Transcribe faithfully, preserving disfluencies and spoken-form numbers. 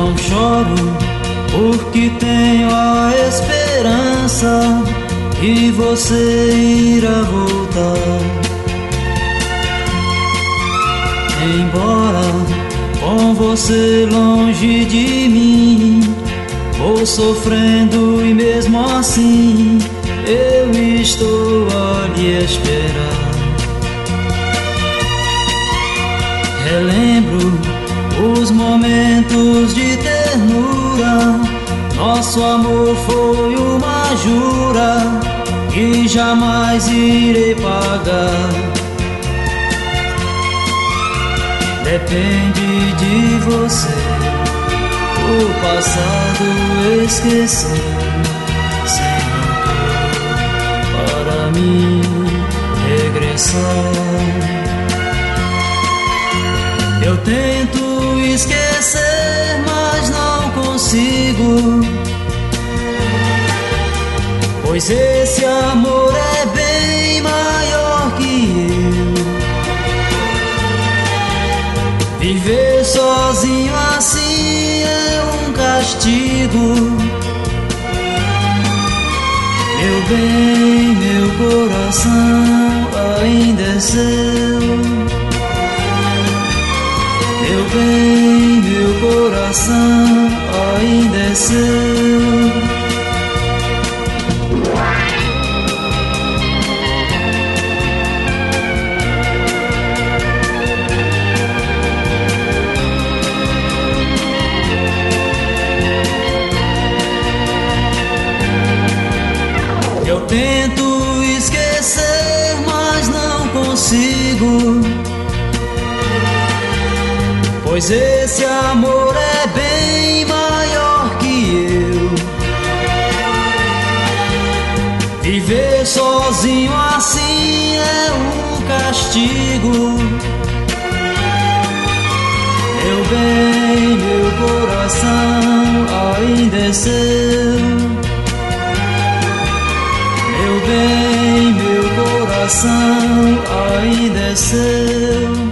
não choro, porque tenho a esperança que você irá voltar. Embora com você longe de mim, vou sofrendo e mesmo assim eu estou a lhe esperar. Relembro os momentos de ternura, nosso amor foi uma jura que jamais irei pagar. Depende de você o passado esquecer, sem rancor para mim regressar. Eu tento esquecer, mas não consigo, pois esse amor é bem maior que eu. Viver sozinho assim é um castigo. Meu bem, meu coração ainda é seu. Meu bem, meu coração ainda é seu. Eu tento esquecer, mas não consigo, pois esse amor é bem maior que eu. Viver sozinho assim é um castigo. Meu bem, meu coração ainda é seu. Meu bem, meu coração ainda é seu.